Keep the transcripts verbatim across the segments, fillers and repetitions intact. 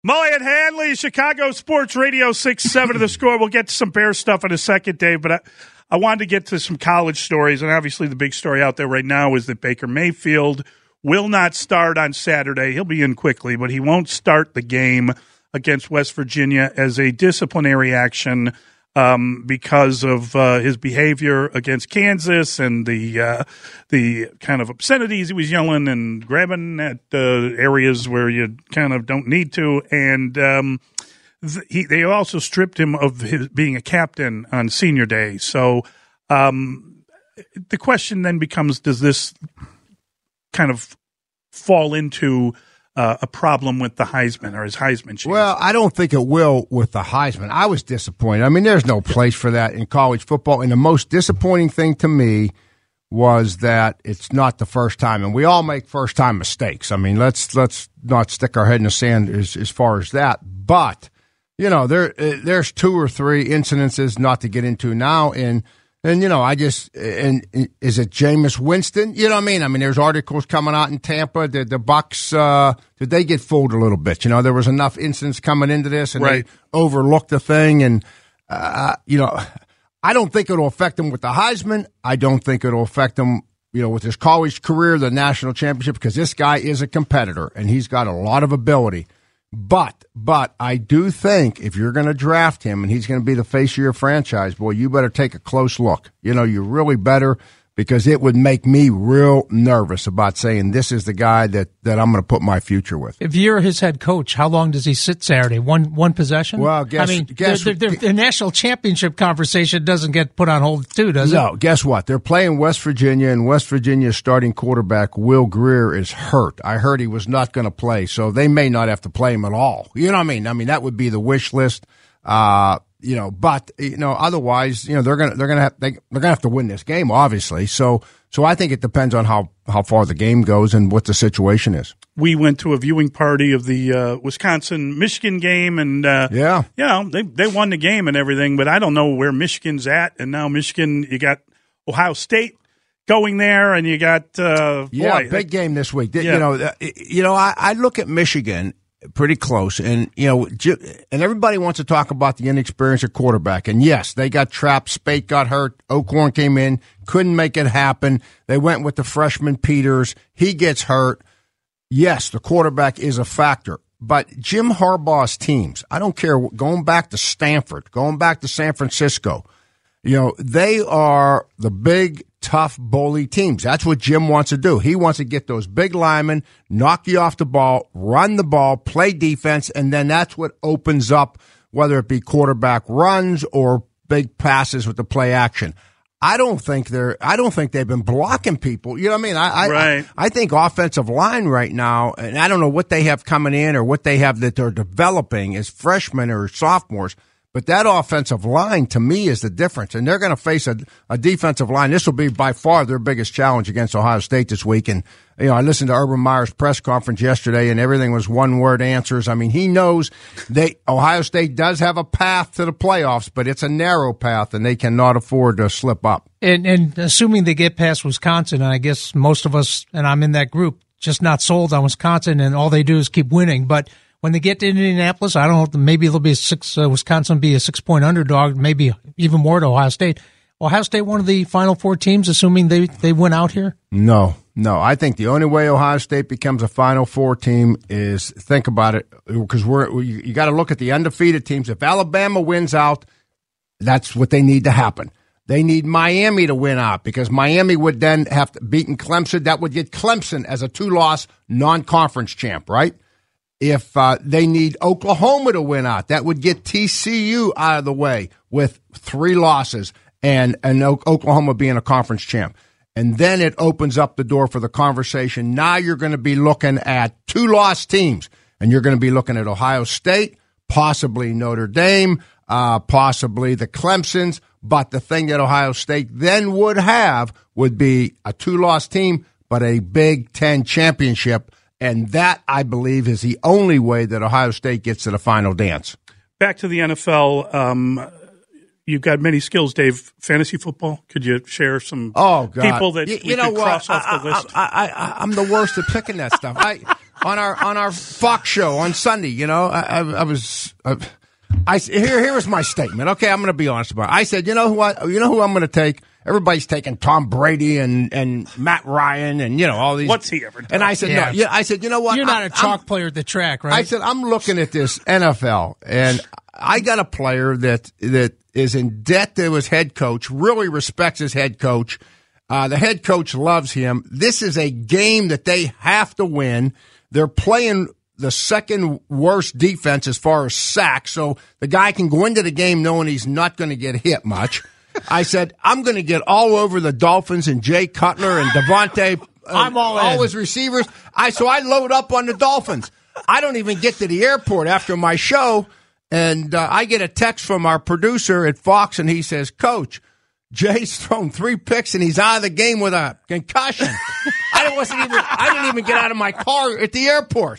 Mully and Hanley, Chicago Sports Radio six seven of the Score. We'll get to some Bear stuff in a second, Dave, but I, I wanted to get to some college stories, and obviously the big story out there right now is that Baker Mayfield will not start on Saturday. He'll be in quickly, but he won't start the game against West Virginia as a disciplinary action um, because of uh, his behavior against Kansas and the uh, the kind of obscenities he was yelling and grabbing at uh, areas where you kind of don't need to. And um, th- he, they also stripped him of his being a captain on senior day. So um, the question then becomes, does this kind of fall into uh, a problem with the Heisman or his Heisman chance? Well, I don't think it will with the Heisman. I was disappointed. I mean, there's no place for that in college football. And the most disappointing thing to me was that it's not the first time. And we all make first-time mistakes. I mean, let's let's not stick our head in the sand as, as far as that. But, you know, there there's two or three incidences not to get into now in – And, you know, I just, and is it Jameis Winston? You know what I mean? I mean, there's articles coming out in Tampa. Did the Bucs, uh, did they get fooled a little bit? You know, there was enough incidents coming into this and right. they overlooked the thing. And, uh, you know, I don't think it'll affect him with the Heisman. I don't think it'll affect him, you know, with his college career, the national championship, because this guy is a competitor and he's got a lot of ability. But, but I do think if you're going to draft him and he's going to be the face of your franchise, boy, you better take a close look. You know, you really better, because it would make me real nervous about saying this is the guy that, that I'm going to put my future with. If you're his head coach, how long does he sit Saturday? One one possession? Well, guess, I mean, guess the, the, the, the national championship conversation doesn't get put on hold too, does it? No, guess what? They're playing West Virginia, and West Virginia's starting quarterback, Will Grier, is hurt. I heard he was not going to play, so they may not have to play him at all. You know what I mean? I mean, that would be the wish list. Uh, you know, but you know, otherwise, you know, they're gonna they're gonna have they, they're gonna have to win this game, obviously. So, so I think it depends on how how far the game goes and what the situation is. We went to a viewing party of the uh, Wisconsin Michigan game, and uh, yeah, you know, they they won the game and everything, but I don't know where Michigan's at. And now Michigan, you got Ohio State going there, and you got uh, yeah, boy, big game this week. Yeah. You know, uh, you know, I, I look at Michigan pretty close, and you know, and everybody wants to talk about the inexperienced at quarterback. And yes, they got trapped. Spate got hurt. O'Korn came in, couldn't make it happen. They went with the freshman Peters. He gets hurt. Yes, the quarterback is a factor. But Jim Harbaugh's teams, I don't care, going back to Stanford, going back to San Francisco, you know, they are the big, tough, bully teams. That's what Jim wants to do. He wants to get those big linemen, knock you off the ball, run the ball, play defense, and then that's what opens up, whether it be quarterback runs or big passes with the play action. I don't think they're. I don't think they've been blocking people. You know what I mean? I, I, right. I, I think offensive line right now, and I don't know what they have coming in or what they have that they're developing as freshmen or sophomores. But that offensive line, to me, is the difference. And they're going to face a, a defensive line. This will be by far their biggest challenge against Ohio State this week. And, you know, I listened to Urban Meyer's press conference yesterday, and everything was one-word answers. I mean, he knows they Ohio State does have a path to the playoffs, but it's a narrow path, and they cannot afford to slip up. And, and assuming they get past Wisconsin, and I guess most of us, and I'm in that group, just not sold on Wisconsin, and all they do is keep winning. But when they get to Indianapolis, I don't know, maybe they'll be a six, uh, Wisconsin will be a six-point underdog, maybe even more to Ohio State. Ohio State one of the Final Four teams, assuming they, they win out here? No, no. I think the only way Ohio State becomes a Final Four team is, think about it, because we're you, you got to look at the undefeated teams. If Alabama wins out, that's what they need to happen. They need Miami to win out, because Miami would then have to beat Clemson. That would get Clemson as a two-loss non-conference champ, right? If uh, they need Oklahoma to win out, that would get T C U out of the way with three losses and, and Oklahoma being a conference champ. And then it opens up the door for the conversation. Now you're going to be looking at two lost teams, and you're going to be looking at Ohio State, possibly Notre Dame, uh, possibly the Clemsons. But the thing that Ohio State then would have would be a two-loss team, but a Big Ten championship. And that, I believe, is the only way that Ohio State gets to the final dance. Back to the N F L. Um, you've got many skills, Dave. Fantasy football. Could you share some oh, God. people that you, we you know could cross what? off the I, list? I, I, I, I'm the worst at picking that stuff. I on our on our Fox show on Sunday. You know, I, I, I was. Uh, I here here was my statement. Okay, I'm going to be honest about it. I said, you know who I, you know who I'm going to take. Everybody's taking Tom Brady and, and Matt Ryan and you know all these. What's he ever done? And I said, yeah. no. Yeah, I said, you know what? You're not I'm, a chalk I'm, player at the track, right? I said, I'm looking at this N F L, and I got a player that that is in debt to his head coach. Really respects his head coach. Uh, the head coach loves him. This is a game that they have to win. They're playing the second worst defense as far as sacks, so the guy can go into the game knowing he's not going to get hit much. I said, I'm going to get all over the Dolphins and Jay Cutler and Devontae, uh, I'm all all in. his receivers. I So I load up on the Dolphins. I don't even get to the airport after my show, and uh, I get a text from our producer at Fox, and he says, Coach, Jay's thrown three picks, and he's out of the game with a concussion. I wasn't even. I didn't even get out of my car at the airport.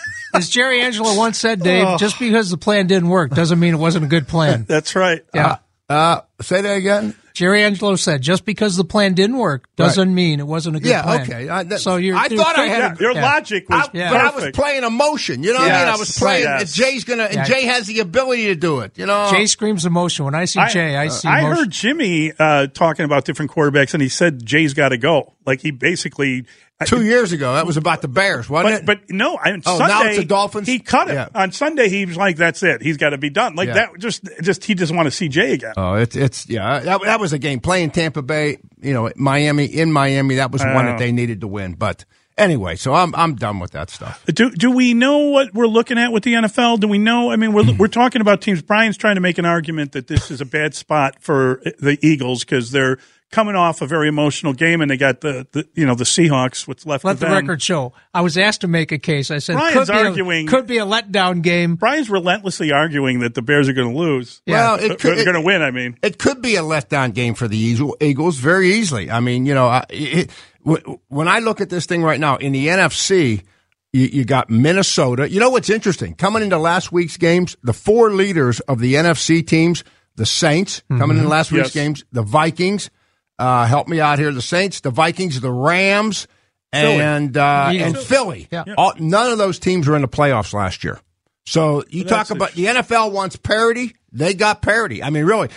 As Jerry Angelo once said, Dave, oh. just because the plan didn't work doesn't mean it wasn't a good plan. That's right. Yeah. Uh, uh, say that again. Jerry Angelo said, just because the plan didn't work doesn't right. mean it wasn't a good yeah, plan. Yeah, okay. I, that, so you're, I you're thought thinking, I had yeah, your yeah. logic was I, yeah. But I was playing emotion. You know what yes. I mean? I was playing. Yes. Jay's gonna. And yeah. Jay has the ability to do it. You know. Jay screams emotion. When I see I, Jay, I see. I emotion. heard Jimmy uh, talking about different quarterbacks, and he said Jay's got to go. Like he basically. Two years ago, that was about the Bears, wasn't but, it? But no, on oh, Sunday, now it's the Dolphins? He cut it. Yeah. On Sunday, he was like, that's it. He's got to be done. Like yeah. that, just, just he doesn't want to see Jay again. Oh, it's, it's yeah, that, that was a game. Playing Tampa Bay, you know, Miami, in Miami, that was one that they needed to win. But anyway, so I'm I'm done with that stuff. Do do we know what we're looking at with the N F L? Do we know? I mean, we're we're talking about teams. Brian's trying to make an argument that this is a bad spot for the Eagles because they're coming off a very emotional game, and they got the, the you know the Seahawks. What's left? Let of the them. record show. I was asked to make a case. I said, Brian's could be arguing a, could be a letdown game. Brian's relentlessly arguing that the Bears are going to lose. Yeah. Well, it could, they're going to win. I mean, it could be a letdown game for the Eagles very easily. I mean, you know, it, when I look at this thing right now in the N F C. You, you got Minnesota. You know what's interesting? Coming into last week's games, the four leaders of the N F C teams, the Saints, mm-hmm. coming into last week's yes. games, the Vikings, uh, help me out here, the Saints, the Vikings, the Rams, Philly. and uh, yeah. and Philly. Yeah. All, none of those teams were in the playoffs last year. So you well, talk about the N F L wants parity. They got parity. I mean, really.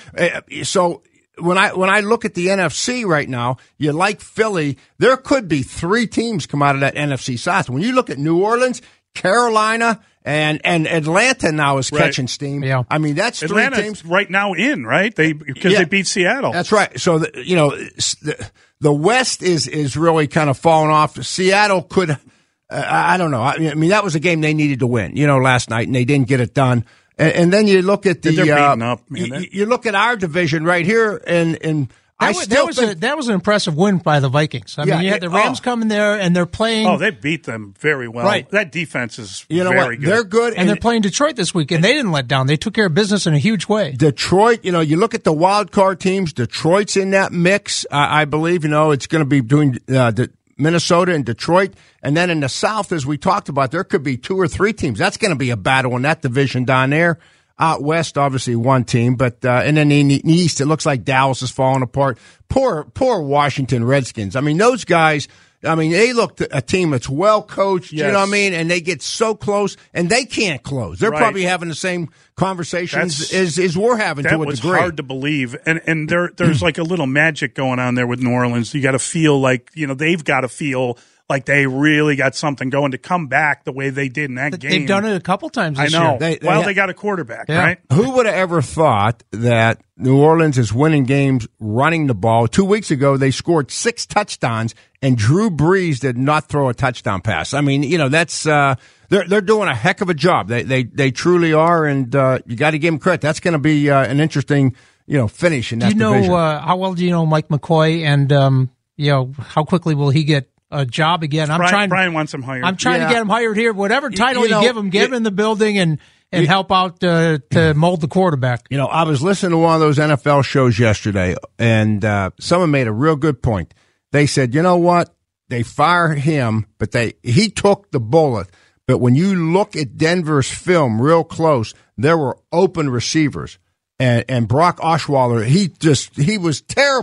So when I when I look at the N F C right now, you like Philly. There could be three teams come out of that N F C South. When you look at New Orleans, Carolina, and and Atlanta now is right. catching steam. Yeah. I mean that's Atlanta's three teams right now in right. They because yeah. they beat Seattle. That's right. So the, you know the, the West is is really kind of falling off. Seattle could. Uh, I don't know. I mean that was a game they needed to win. You know, last night and they didn't get it done. And, and then you look at the They're uh, beating up, man. You, you look at our division right here, and and that I was, still that was think a, that was an impressive win by the Vikings. I yeah, mean, you had the it, Rams oh. coming there, and they're playing. Oh, they beat them very well. Right. That defense is you know very what? good. They're good, and, and they're playing Detroit this week, and they didn't let down. They took care of business in a huge way. Detroit, you know, you look at the wild card teams. Detroit's in that mix, I, I believe. You know, it's going to be doing uh, the Minnesota and Detroit, and then in the South, as we talked about, there could be two or three teams. That's going to be a battle in that division down there. Out west, obviously one team, but uh, and then in the east, it looks like Dallas is falling apart. Poor, poor Washington Redskins. I mean, those guys. I mean, they look a team that's well coached. Yes. You know what I mean? And they get so close, and they can't close. They're right. probably having the same conversations as, as we're having that to a was degree. Hard to believe, and and there there's like a little magic going on there with New Orleans. You got to feel like you know they've got to feel. Like they really got something going to come back the way they did in that game. They've done it a couple times this I know. year. They, they, well, yeah. they got a quarterback, yeah. right? Who would have ever thought that New Orleans is winning games running the ball? Two weeks ago, they scored six touchdowns, and Drew Brees did not throw a touchdown pass. I mean, you know, that's uh, they're they're doing a heck of a job. They they they truly are, and uh, you got to give them credit. That's going to be uh, an interesting, you know, finish in that do you know division. uh, how well do you know Mike McCoy, and um, you know how quickly will he get a job again? I'm Brian, trying. Brian wants him hired. I'm trying Yeah. to get him hired here. Whatever title you you, know, give him, get him it- in the building and and it- help out uh, to mold the quarterback. You know, I was listening to one of those N F L shows yesterday, and uh, someone made a real good point. They said, you know what? They fired him, but they he took the bullet. But when you look at Denver's film real close, there were open receivers. And, and Brock Osweiler, he just he was terrible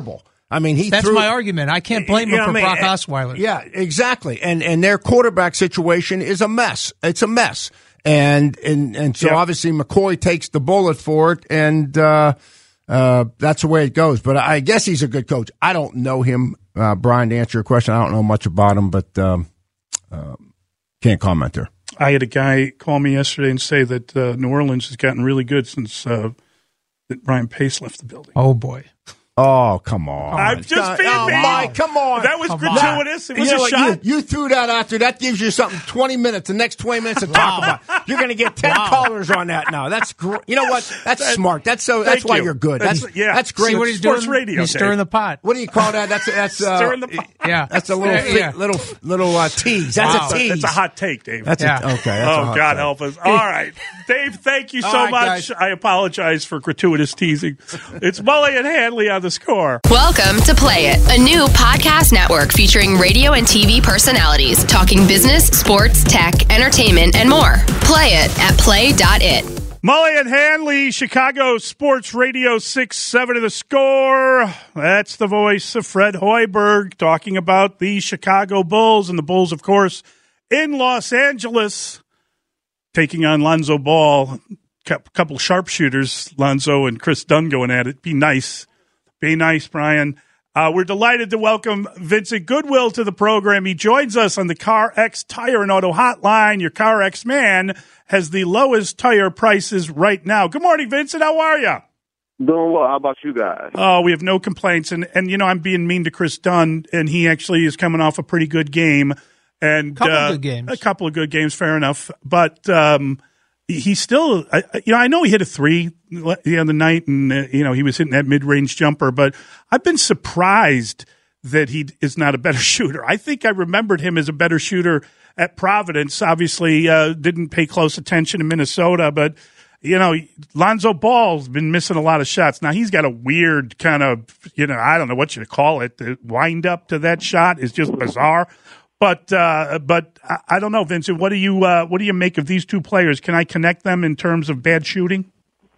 I mean, he That's threw, my argument. I can't blame you him know for what I mean? Brock Osweiler. Yeah, exactly. And and their quarterback situation is a mess. It's a mess. And and and so Yep. obviously McCoy takes the bullet for it, and uh, uh, that's the way it goes. But I guess he's a good coach. I don't know him, uh, Brian. To answer your question, I don't know much about him, but um, uh, can't comment there. I had a guy call me yesterday and say that uh, New Orleans has gotten really good since uh, that Ryan Pace left the building. Oh, boy. Oh, come on. I'm just being oh, mean. Mike, come on. That was Come gratuitous. on. It was You know a what? shot. You, you threw that out there. That gives you something twenty minutes, the next twenty minutes to talk about. You're going to get ten Wow. callers on that now. That's great. You know what? That's That- smart. That's so. That's Thank why you. you're good. That's- That's yeah. That's great. See what he's Sports doing? radio, He's Dave. stirring the pot. What do you call that? That's that's uh, Stirring the pot. Yeah. That's a little Yeah, yeah. little little uh, tease. That's Wow. a tease. That's a hot take, Dave. That's Yeah. a, okay. That's a oh, hot God take. help us. All right. Dave, thank you All so right, much. guys. I apologize for gratuitous teasing. It's Mully and Hanley on The Score. Welcome to Play It, a new podcast network featuring radio and T V personalities talking business, sports, tech, entertainment, and more. Play it at play dot it. Mully and Hanley, Chicago Sports Radio six seven of The Score. That's the voice of Fred Hoiberg talking about the Chicago Bulls. And the Bulls, of course, in Los Angeles, taking on Lonzo Ball. A couple sharpshooters, Lonzo and Chris Dunn going at it. Be nice. Be nice, Brian. Uh, we're delighted to welcome Vincent Goodwill to the program. He joins us on the CarX Tire and Auto Hotline. Your CarX man has the lowest tire prices right now. Good morning, Vincent. How are you? Doing well. How about you guys? Oh, we have no complaints. And, and you know, I'm being mean to Chris Dunn, and he actually is coming off a pretty good game. And Couple uh, good games. A couple of good games, fair enough. But um, he's still, I, you know, I know he hit a three the other night, and, uh, you know, he was hitting that mid-range jumper. But I've been surprised that he is not a better shooter. I think I remembered him as a better shooter at Providence. Obviously, uh, didn't pay close attention in Minnesota, but you know, Lonzo Ball's been missing a lot of shots. Now he's got a weird kind of, you know, I don't know what you call it. The wind up to that shot is just bizarre. But uh, but I, I don't know, Vincent. What do you uh, what do you make of these two players? Can I connect them in terms of bad shooting?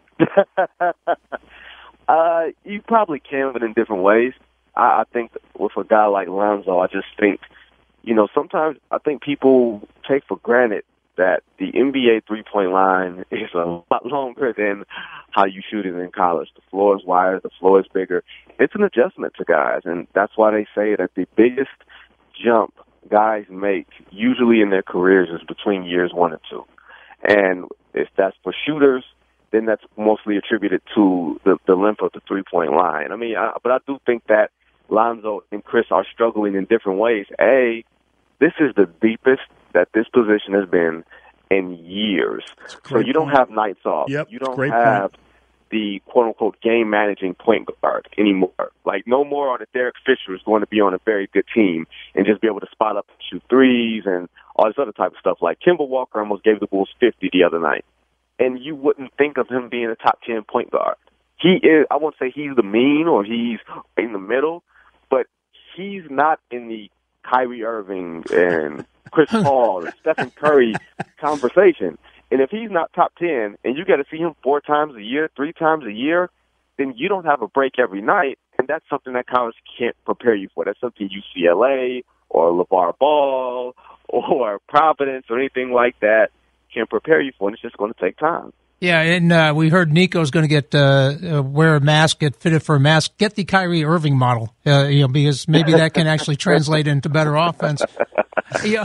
uh, you probably can, but in different ways. I, I think with a guy like Lonzo, I just think, you know, sometimes I think people take for granted that the N B A three-point line is a lot longer than how you shoot it in college. The floor is wider, the floor is bigger. It's an adjustment to guys, and that's why they say that the biggest jump guys make usually in their careers is between years one and two. And if that's for shooters, then that's mostly attributed to the, the length of the three-point line. I mean, I, but I do think that Lonzo and Chris are struggling in different ways. A, this is the deepest that this position has been in years. So you don't have nights off. Yep, you don't great have point. the quote-unquote game-managing point guard anymore. Like, no more are the Derek Fishers going to be on a very good team and just be able to spot up and shoot threes and all this other type of stuff. Like, Kemba Walker almost gave the Bulls fifty the other night. And you wouldn't think of him being a top ten point guard. He is, I won't say he's the mean or he's in the middle, but he's not in the Kyrie Irving and Chris Paul or Stephen Curry conversation. And if he's not top ten and you got to see him four times a year, three times a year, then you don't have a break every night. And that's something that college can't prepare you for. That's something U C L A or LeVar Ball or Providence or anything like that can prepare you for, and it's just going to take time. Yeah, and uh, we heard Nico's going to get uh, uh, wear a mask, get fitted for a mask. Get the Kyrie Irving model, uh, you know, because maybe that can actually translate into better offense. Yeah,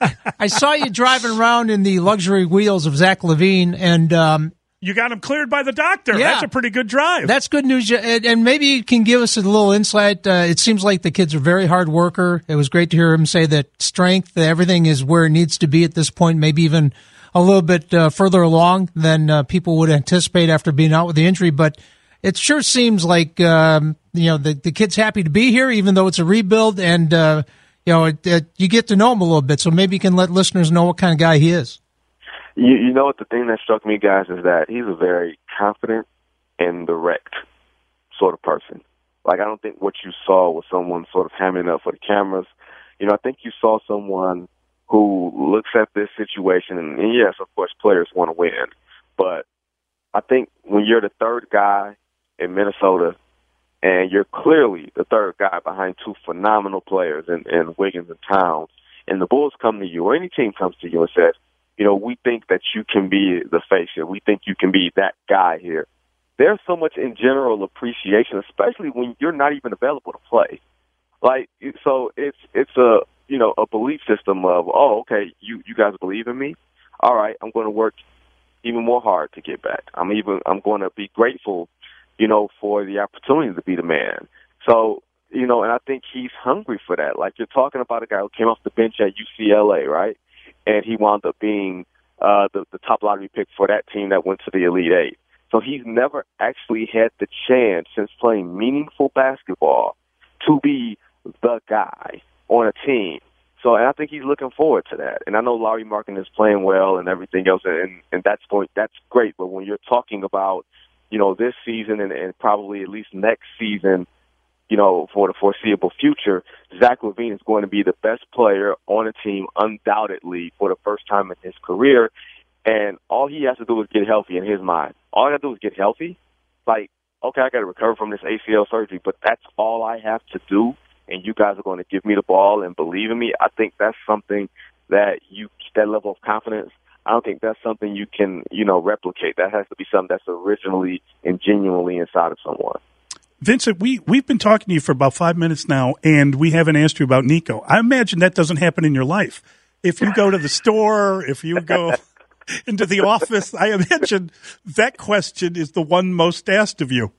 I saw you driving around in the luxury wheels of Zach LaVine, and um, You got him cleared by the doctor. Yeah. That's a pretty good drive. That's good news. And, and maybe you can give us a little insight. Uh, it seems like the kid's a very hard worker. It was great to hear him say that strength, everything is where it needs to be at this point, maybe even a little bit uh, further along than uh, people would anticipate after being out with the injury. But it sure seems like, um, you know, the, the kid's happy to be here, even though it's a rebuild. And, uh, you know, it, it, you get to know him a little bit. So maybe you can let listeners know what kind of guy he is. You, you know what the thing that struck me, guys, is that he's a very confident and direct sort of person. Like, I don't think what you saw was someone sort of hamming up for the cameras. You know, I think you saw someone who looks at this situation, and, and yes, of course, players want to win. But I think when you're the third guy in Minnesota and you're clearly the third guy behind two phenomenal players in, in Wiggins and Towns, and the Bulls come to you, or any team comes to you and says, you know, we think that you can be the face here. We think you can be that guy here. There's so much in general appreciation, especially when you're not even available to play. Like, so it's it's a, you know, a belief system of, oh, okay, you, you guys believe in me? All right, I'm going to work even more hard to get back. I'm even I'm going to be grateful, you know, for the opportunity to be the man. So, you know, and I think he's hungry for that. Like, you're talking about a guy who came off the bench at U C L A, right? And he wound up being uh, the, the top lottery pick for that team that went to the Elite Eight. So he's never actually had the chance since playing meaningful basketball to be the guy on a team. So, and I think he's looking forward to that. And I know Lauri Markkanen is playing well and everything else, and, and that's going, that's great. But when you're talking about, you know, this season and, and probably at least next season, you know, for the foreseeable future, Zach LaVine is going to be the best player on a team undoubtedly for the first time in his career. And all he has to do is get healthy in his mind. All I got to do is get healthy. Like, okay, I got to recover from this A C L surgery, but that's all I have to do. And you guys are going to give me the ball and believe in me. I think that's something that you, that level of confidence, I don't think that's something you can, you know, replicate. That has to be something that's originally and genuinely inside of someone. Vincent, we, we've been talking to you for about five minutes now, and we haven't asked you about Nico. I imagine that doesn't happen in your life. If you go to the store, if you go into the office, I imagine that question is the one most asked of you.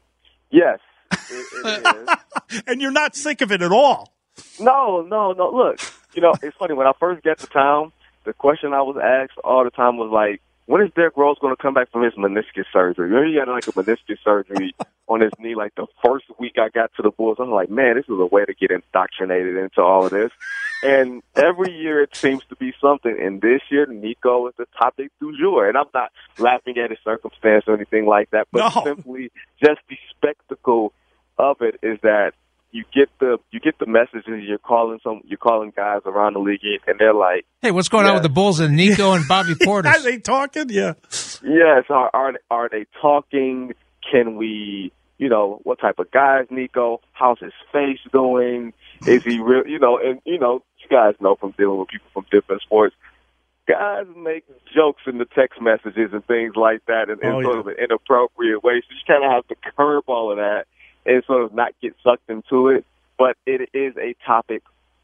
Yes, it, it is. And you're not sick of it at all. No, no, no. Look, you know, it's funny. When I first got to town, the question I was asked all the time was like, when is Derrick Rose going to come back from his meniscus surgery? Remember, he had like a meniscus surgery on his knee like the first week I got to the Bulls. I'm like, man, this is a way to get indoctrinated into all of this. And every year it seems to be something. And this year, Nico is the topic du jour. And I'm not laughing at his circumstance or anything like that, but No. simply just the spectacle of it is that you get the you get the messages. You're calling some you're calling guys around the league, and they're like, Hey, what's going yeah. on with the Bulls and Nico and Bobby Portis? Are they talking? Yeah. yes, are, are are they talking? Can we, you know, what type of guy is Nico? How's his face doing? Is he real? You know, and you know, you guys know from dealing with people from different sports, guys make jokes in the text messages and things like that, in, in Oh, sort yeah. of an inappropriate way. So you kind of have to curb all of that and sort of not get sucked into it. But it is a topic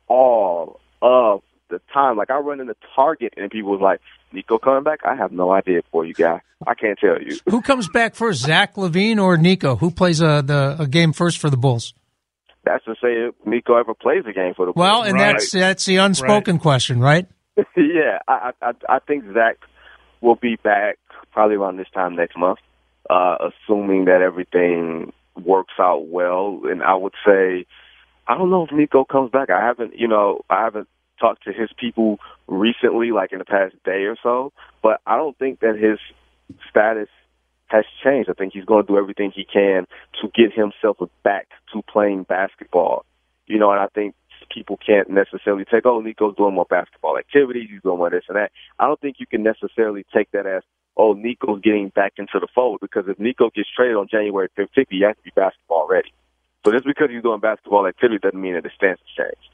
all of the time. Like, I run into Target and people was like, Nico coming back? I have no idea for you, guy. I can't tell you. Who comes back first, Zach LaVine or Nico? Who plays a, the, a game first for the Bulls? That's to say if Nico ever plays a game for the Bulls. Well, and Right. that's that's the unspoken Right. question, right? yeah, I, I I think Zach will be back probably around this time next month, uh, assuming that everything works out well. And I would say, I don't know if Nico comes back. I haven't, you know, I haven't talked to his people recently, like in the past day or so, but I don't think that his status has changed. I think he's going to do everything he can to get himself back to playing basketball. You know, and I think people can't necessarily take, oh, Nico's doing more basketball activities, he's doing more this and that. I don't think you can necessarily take that as, oh, Nico's getting back into the fold, because if Nico gets traded on January fifteenth, he has to be basketball ready. So just because he's doing basketball activity doesn't mean that his stance has changed.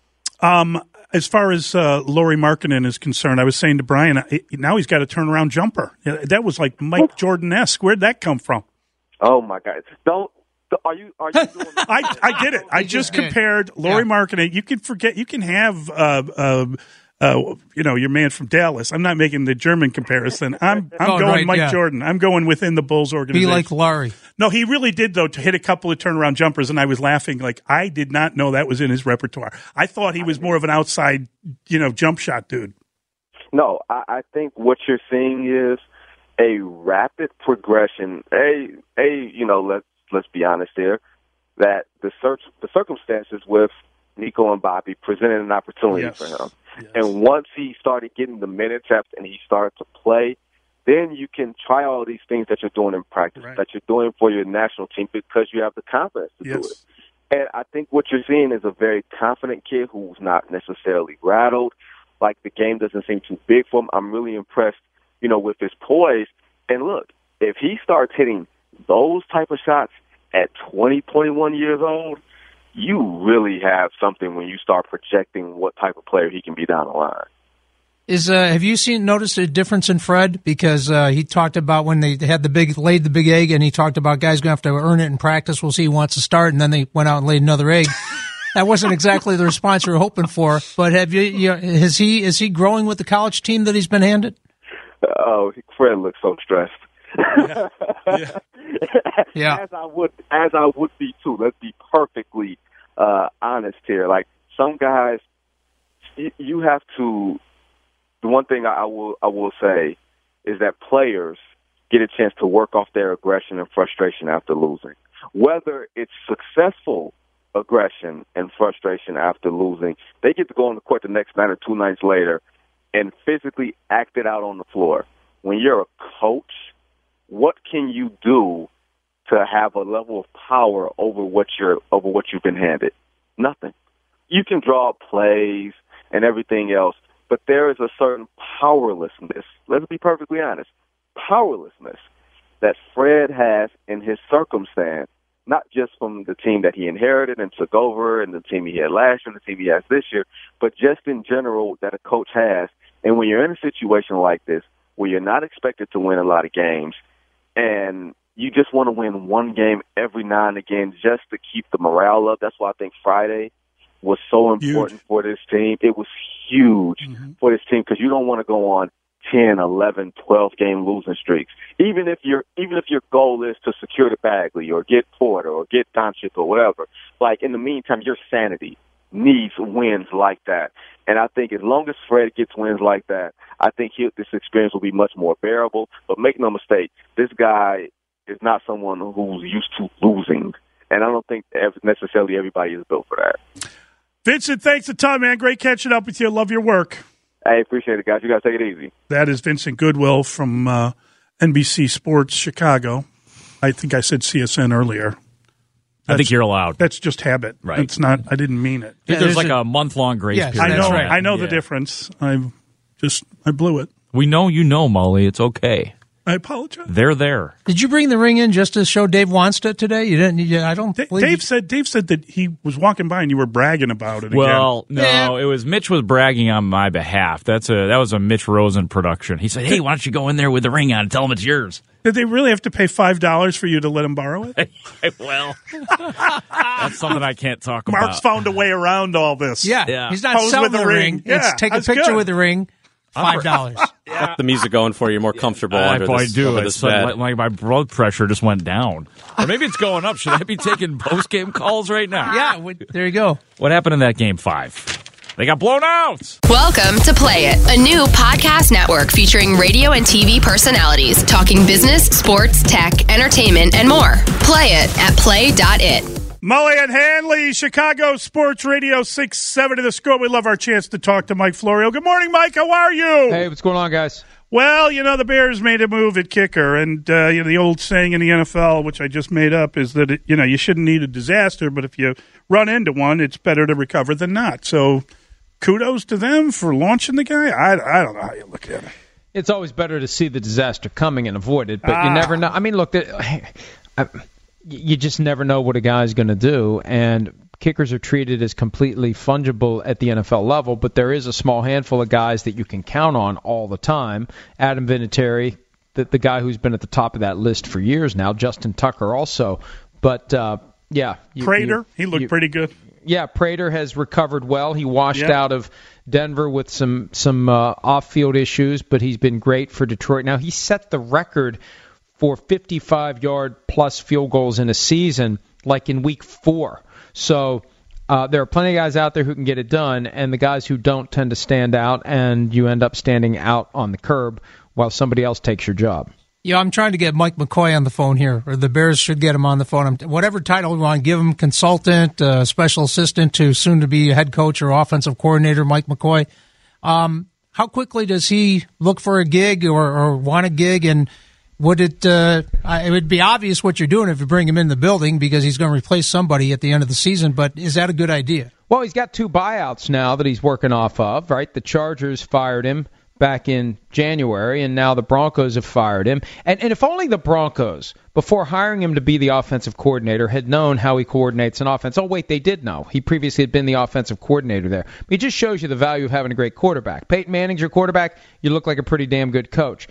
Um, as far as uh, Lauri Markkanen is concerned, I was saying to Brian, uh, now he's got a turnaround jumper. Yeah, that was like Mike Jordan-esque. Where'd that come from? Oh my God! Don't. Are you? Are you doing? I, I did it. I He just just did. compared Lauri Yeah. Markkanen. You can forget. You can have, uh, uh, uh, you know, your man from Dallas. I'm not making the German comparison. I'm I'm Oh, going right, Mike yeah. Jordan. I'm going within the Bulls Be organization. like Larry. No, he really did, though, to hit a couple of turnaround jumpers, and I was laughing. Like, I did not know that was in his repertoire. I thought he was more of an outside, you know, jump shot dude. No, I, I think what you're seeing is a rapid progression. A, a, you know, let's let's be honest here, that the search, the circumstances with Nico and Bobby presented an opportunity Yes. for him. Yes. And once he started getting the minutes after and he started to play, then you can try all these things that you're doing in practice, Right. that you're doing for your national team, because you have the confidence to do it. Yes. And I think what you're seeing is a very confident kid who's not necessarily rattled. Like, the game doesn't seem too big for him. I'm really impressed, you know, with his poise. And look, if he starts hitting those type of shots at twenty, twenty-one years old, you really have something when you start projecting what type of player he can be down the line. Is uh, have you seen noticed a difference in Fred? Because uh, he talked about when they had the big laid the big egg, and he talked about guys going to have to earn it in practice. We'll see who wants to start, and then they went out and laid another egg. That wasn't exactly the response you were hoping for. But have you, you know, is he is he growing with the college team that he's been handed? Oh, Fred looks so stressed. Yeah. Yeah. Yeah. As I would, as I would be too. Let's be perfectly uh, honest here. Like some guys, you have to. The one thing I will I will say is that players get a chance to work off their aggression and frustration after losing. Whether it's successful aggression and frustration after losing, they get to go on the court the next night or two nights later and physically act it out on the floor. When you're a coach, what can you do to have a level of power over what you're over what you've been handed? Nothing. You can draw up plays and everything else, but there is a certain powerlessness. Let's be perfectly honest. Powerlessness that Fred has in his circumstance, not just from the team that he inherited and took over and the team he had last year and the team he has this year, but just in general that a coach has. And when you're in a situation like this, where you're not expected to win a lot of games, and you just want to win one game every now and again just to keep the morale up. That's why I think Friday was so important huge. for this team. It was huge mm-hmm. for this team because you don't want to go on ten, eleven, twelve game losing streaks. Even if your even if your goal is to secure the Bagley or get Porter or get Doncic or whatever, like in the meantime, your sanity needs wins like that. And I think as long as Fred gets wins like that, I think he, this experience will be much more bearable. But make no mistake, this guy is not someone who's used to losing. And I don't think necessarily everybody is built for that. Vincent, thanks a ton, man. Great catching up with you. Love your work. I appreciate it, guys. You guys take it easy. That is Vincent Goodwill from uh, N B C Sports Chicago. I think I said C S N earlier. That's, I think you're allowed. That's just habit. Right. It's not. I didn't mean it. Yeah, there's, there's like a, a month-long grace yes, period. I know. Right. I know yeah. the difference. I just I blew it. We know you know, Molly. It's okay. I apologize. They're there. Did you bring the ring in just to show Dave Wanstead today? You didn't. You, I don't. D- believe Dave you. said. Dave said that he was walking by and you were bragging about it. Well, again. no, Yeah. it was Mitch was bragging on my behalf. That's a that was a Mitch Rosen production. He said, "Hey, why don't you go in there with the ring on and tell him it's yours?" Did they really have to pay five dollars for you to let him borrow it? Well, that's something I can't talk Mark's about. found a way around all this. Yeah, Yeah. he's not Pose selling with the the ring. ring. Yeah, it's take a that's picture good. with the ring. Five dollars. Got the music going for you, more comfortable I under probably this, do. over It's this like, bed. like my blood pressure just went down, or maybe it's going up. Should I be taking post game calls right now? Yeah, we, there you go. What happened in that game five? They got blown out. Welcome to Play It, a new podcast network featuring radio and T V personalities talking business, sports, tech, entertainment, and more. Play it at play dot it. Mully and Hanley, Chicago Sports Radio six seven to the score. We love our chance to talk to Mike Florio. Good morning, Mike. How are you? Hey, what's going on, guys? Well, you know, the Bears made a move at kicker, and uh, you know the old saying in the N F L, which I just made up, is that it, you know you shouldn't need a disaster, but if you run into one, it's better to recover than not. So, kudos to them for launching the guy. I, I don't know how you look at it. It's always better to see the disaster coming and avoid it, but Ah. you never know. I mean, look, I, you just never know what a guy's going to do, and kickers are treated as completely fungible at the N F L level, but there is a small handful of guys that you can count on all the time. Adam Vinatieri, the, the guy who's been at the top of that list for years now. Justin Tucker also. But, uh, yeah. You, Prater, you, he looked you, pretty good. Yeah, Prater has recovered well. He washed Yep. out of Denver with some, some uh, off-field issues, but he's been great for Detroit. Now, he set the record for fifty-five-yard plus field goals in a season, like in week four. So uh, there are plenty of guys out there who can get it done, and the guys who don't tend to stand out, and you end up standing out on the curb while somebody else takes your job. Yeah, I'm trying to get Mike McCoy on the phone here, or the Bears should get him on the phone. I'm, whatever title we want, give him consultant, uh, special assistant to soon-to-be head coach or offensive coordinator, Mike McCoy. Um, how quickly does he look for a gig or, or want a gig, and would it uh, it would be obvious what you're doing if you bring him in the building because he's going to replace somebody at the end of the season, but is that a good idea? Well, he's got two buyouts now that he's working off of, right? The Chargers fired him back in January, and now the Broncos have fired him. And, and if only the Broncos, before hiring him to be the offensive coordinator, had known how he coordinates an offense. Oh, wait, they did know. He previously had been the offensive coordinator there. But it just shows you the value of having a great quarterback. Peyton Manning's your quarterback, you look like a pretty damn good coach.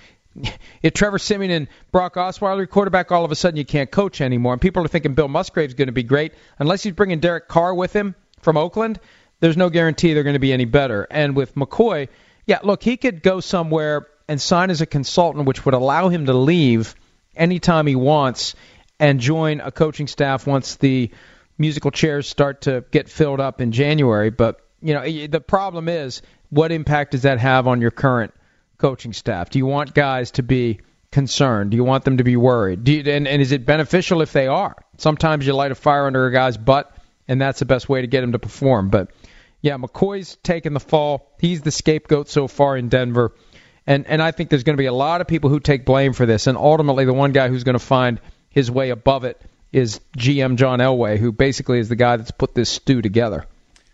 If Trevor Siemian and Brock Osweiler are quarterback, all of a sudden you can't coach anymore. And people are thinking Bill Musgrave's going to be great. Unless he's bringing Derek Carr with him from Oakland, there's no guarantee they're going to be any better. And with McCoy, yeah, look, he could go somewhere and sign as a consultant, which would allow him to leave anytime he wants and join a coaching staff once the musical chairs start to get filled up in January. But, you know, the problem is, what impact does that have on your current coaching staff? Do you want guys to be concerned? Do you want them to be worried? Do you, and, and is it beneficial if they are? Sometimes you light a fire under a guy's butt, and that's the best way to get him to perform. But, yeah, McCoy's taken the fall. He's the scapegoat so far in Denver. And, and I think there's going to be a lot of people who take blame for this. And ultimately, the one guy who's going to find his way above it is G M John Elway, who basically is the guy that's put this stew together.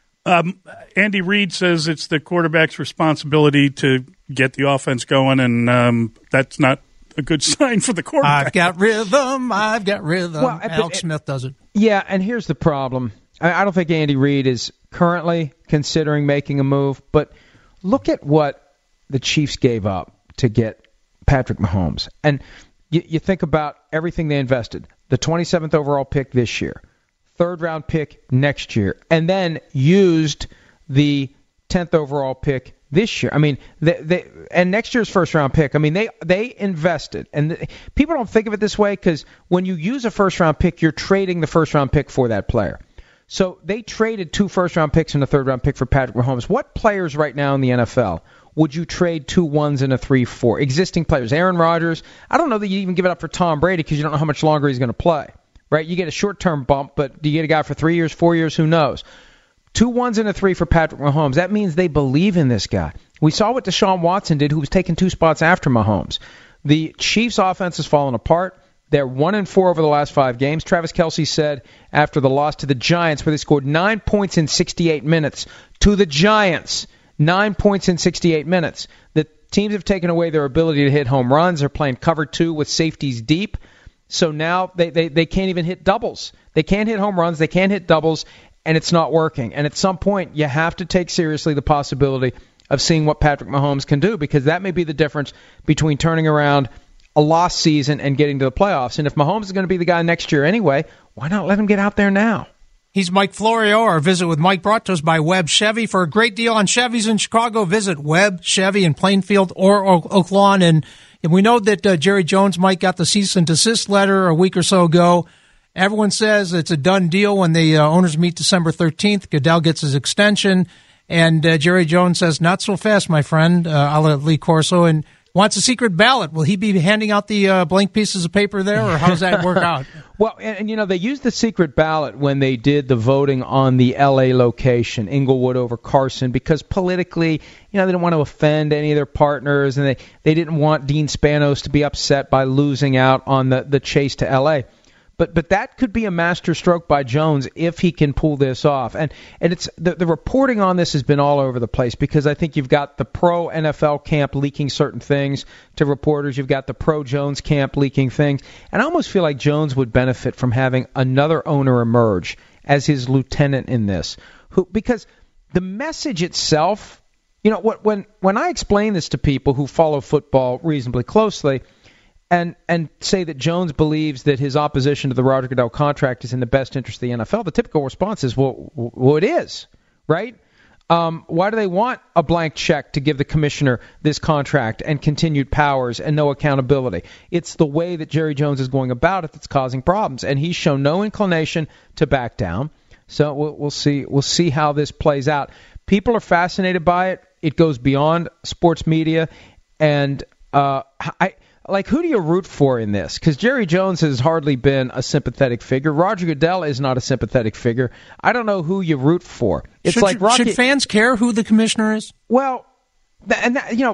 Um, Andy Reid says it's the quarterback's responsibility to get the offense going, and um, that's not a good sign for the quarterback. I've got rhythm. I've got rhythm. Well, Alex it, Smith does it. Yeah, and here's the problem. I, I don't think Andy Reid is currently considering making a move, but look at what the Chiefs gave up to get Patrick Mahomes. And you, you think about everything they invested. The twenty-seventh overall pick this year, third round pick next year, and then used the tenth overall pick this year. I mean, they, they, and next year's first round pick. I mean, they they invested, and the, people don't think of it this way because when you use a first round pick, you're trading the first round pick for that player. So they traded two first round picks and a third round pick for Patrick Mahomes. What players right now in the N F L would you trade two ones and a three for? Existing players. Aaron Rodgers. I don't know that you even give it up for Tom Brady because you don't know how much longer he's going to play. Right? You get a short-term bump, but do you get a guy for three years, four years? Who knows? Two ones and a three for Patrick Mahomes. That means they believe in this guy. We saw what Deshaun Watson did, who was taking two spots after Mahomes. The Chiefs' offense has fallen apart. They're one and four over the last five games. Travis Kelce said after the loss to the Giants, where they scored nine points in sixty-eight minutes, to the Giants, nine points in sixty-eight minutes, that teams have taken away their ability to hit home runs. They're playing cover two with safeties deep. So now they, they, they can't even hit doubles. They can't hit home runs. They can't hit doubles, and it's not working. And at some point, you have to take seriously the possibility of seeing what Patrick Mahomes can do, because that may be the difference between turning around a lost season and getting to the playoffs. And if Mahomes is going to be the guy next year anyway, why not let him get out there now? He's Mike Florio. Our visit with Mike brought to us by Webb Chevy. For a great deal on Chevys in Chicago, visit Webb Chevy in Plainfield or Oak Lawn. And And we know that uh, Jerry Jones might got the cease and desist letter a week or so ago. Everyone says it's a done deal when the uh, owners meet December thirteenth. Goodell gets his extension, and uh, Jerry Jones says, not so fast, my friend, uh, a la Lee Corso, and wants a secret ballot. Will he be handing out the uh, blank pieces of paper there, or how does that work out? Well, and, and, you know, they used the secret ballot when they did the voting on the L A location, Inglewood over Carson, because politically, you know, they didn't want to offend any of their partners, and they, they didn't want Dean Spanos to be upset by losing out on the, the chase to L A. But but that could be a master stroke by Jones if he can pull this off. And and it's the, the reporting on this has been all over the place, because I think you've got the pro-N F L camp leaking certain things to reporters. You've got the pro-Jones camp leaking things. And I almost feel like Jones would benefit from having another owner emerge as his lieutenant in this. Who because the message itself, you know, what when when I explain this to people who follow football reasonably closely, and and say that Jones believes that his opposition to the Roger Goodell contract is in the best interest of the N F L, the typical response is, well, well it is, right? Um, why do they want a blank check to give the commissioner this contract and continued powers and no accountability? It's the way that Jerry Jones is going about it that's causing problems, and he's shown no inclination to back down. So we'll, we'll see. We'll see how this plays out. People are fascinated by it. It goes beyond sports media, and uh, I. Like, who do you root for in this? Because Jerry Jones has hardly been a sympathetic figure. Roger Goodell is not a sympathetic figure. I don't know who you root for. It's should, like Rocky. Should fans care who the commissioner is? Well, and that, you know,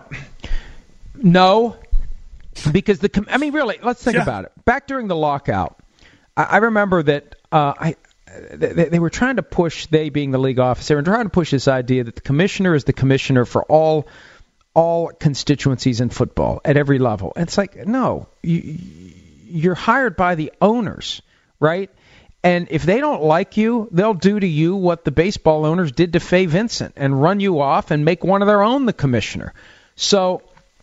no, because the. I mean, really, let's think yeah. about it. Back during the lockout, I, I remember that uh, I. They, they were trying to push, they being the league office, they were trying to push this idea that the commissioner is the commissioner for all all constituencies in football at every level. And it's like, no, you, you're hired by the owners, right? And if they don't like you, they'll do to you what the baseball owners did to Fay Vincent and run you off and make one of their own the commissioner. So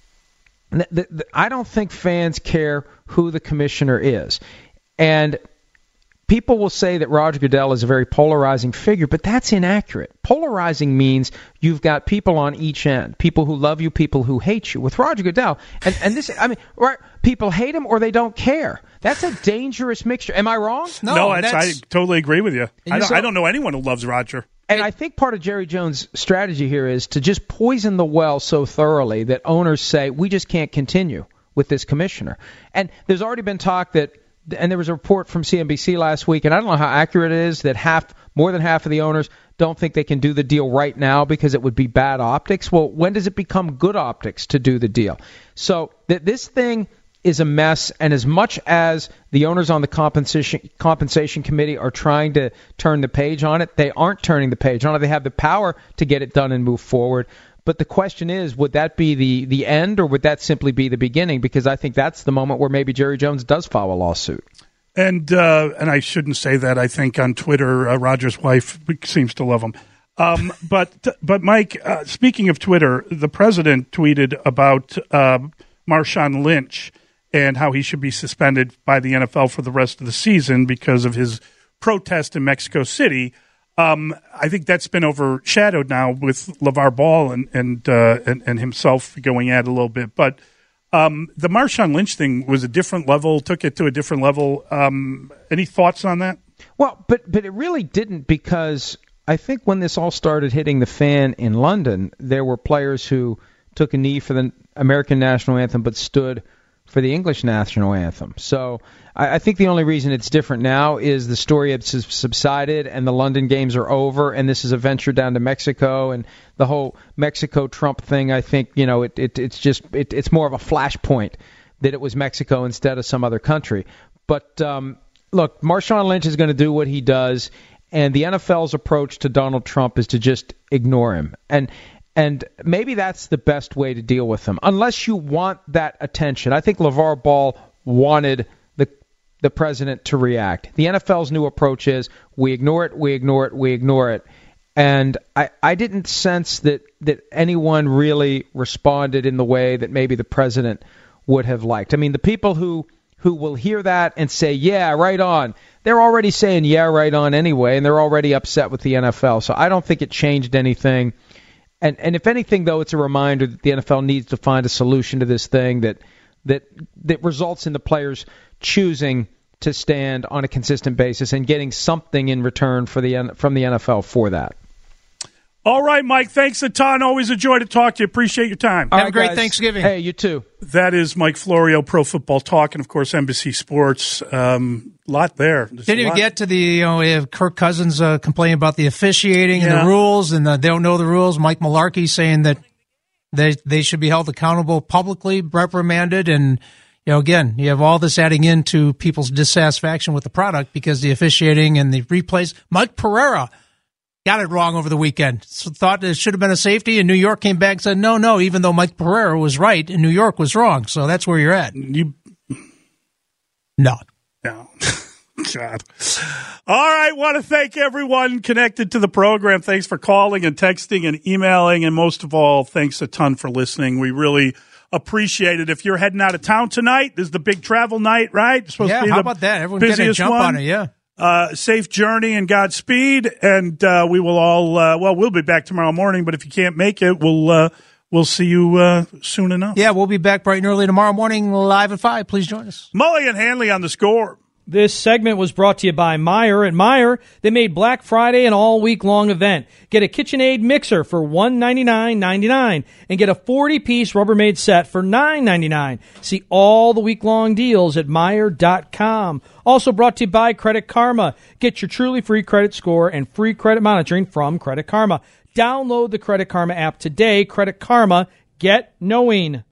th- th- th- I don't think fans care who the commissioner is. And people will say that Roger Goodell is a very polarizing figure, but that's inaccurate. Polarizing means you've got people on each end, people who love you, people who hate you. With Roger Goodell, and, and this, I mean, right, people hate him or they don't care. That's a dangerous mixture. Am I wrong? No, no that's, that's, I totally agree with you. I don't, so, I don't know anyone who loves Roger. And I think part of Jerry Jones' strategy here is to just poison the well so thoroughly that owners say, we just can't continue with this commissioner. And there's already been talk that, and there was a report from C N B C last week, and I don't know how accurate it is, that half, more than half of the owners don't think they can do the deal right now because it would be bad optics. Well, when does it become good optics to do the deal? So th- this thing is a mess, and as much as the owners on the compensation compensation committee are trying to turn the page on it, they aren't turning the page on it. They have the power to get it done and move forward. But the question is, would that be the, the end, or would that simply be the beginning? Because I think that's the moment where maybe Jerry Jones does file a lawsuit. And uh, and I shouldn't say that. I think on Twitter, uh, Roger's wife seems to love him. Um, but, but Mike, uh, speaking of Twitter, the president tweeted about uh, Marshawn Lynch and how he should be suspended by the N F L for the rest of the season because of his protest in Mexico City. Um, I think that's been overshadowed now with LeVar Ball and and, uh, and and himself going at it a little bit. But um, the Marshawn Lynch thing was a different level, took it to a different level. Um, any thoughts on that? Well, but but it really didn't, because I think when this all started hitting the fan in London, there were players who took a knee for the American national anthem but stood for the English national anthem. So I, I think the only reason it's different now is the story has subsided and the London games are over, and this is a venture down to Mexico, and the whole Mexico-Trump thing, I think, you know, it, it it's just it, it's more of a flashpoint that it was Mexico instead of some other country. But um, look, Marshawn Lynch is going to do what he does, and the N F L's approach to Donald Trump is to just ignore him. And And maybe that's the best way to deal with him, unless you want that attention. I think LeVar Ball wanted the the president to react. The N F L's new approach is we ignore it, we ignore it, we ignore it. And I, I didn't sense that, that anyone really responded in the way that maybe the president would have liked. I mean, the people who, who will hear that and say, yeah, right on, they're already saying, yeah, right on anyway, and they're already upset with the N F L. So I don't think it changed anything. And and if anything, though, it's a reminder that the N F L needs to find a solution to this thing that that that results in the players choosing to stand on a consistent basis and getting something in return for the from the N F L for that. All right, Mike, thanks a ton. Always a joy to talk to you. Appreciate your time. Have right, a great guys. Thanksgiving. Hey, you too. That is Mike Florio, Pro Football Talk, and, of course, Embassy Sports. A um, lot there. There's Didn't even lot. get to the, you know, we have Kirk Cousins uh, complaining about the officiating Yeah. and the rules, and uh, they don't know the rules. Mike Mularkey saying that they they should be held accountable publicly, reprimanded, and, you know, again, you have all this adding into people's dissatisfaction with the product because the officiating and the replays. Mike Pereira got it wrong over the weekend. So thought it should have been a safety, and New York came back and said, no, no, even though Mike Pereira was right and New York was wrong. So that's where you're at. You, No. no. God. All right. Want to thank everyone connected to the program. Thanks for calling and texting and emailing. And most of all, thanks a ton for listening. We really appreciate it. If you're heading out of town tonight, this is the big travel night, right? It's supposed Yeah, to be how the about that? Everyone getting a busiest jump one. on it, yeah. Uh, safe journey and Godspeed. And uh, we will all, uh, well, we'll be back tomorrow morning, but if you can't make it, we'll uh, we'll see you uh, soon enough. Yeah, we'll be back bright and early tomorrow morning, live at five. Please join us. Mully and Hanley on the Score. This segment was brought to you by Meijer. At Meijer, they made Black Friday an all-week-long event. Get a KitchenAid mixer for one hundred ninety-nine dollars and ninety-nine cents and get a forty-piece Rubbermaid set for nine hundred ninety-nine dollars. See all the week-long deals at Meijer dot com. Also brought to you by Credit Karma. Get your truly free credit score and free credit monitoring from Credit Karma. Download the Credit Karma app today. Credit Karma. Get knowing.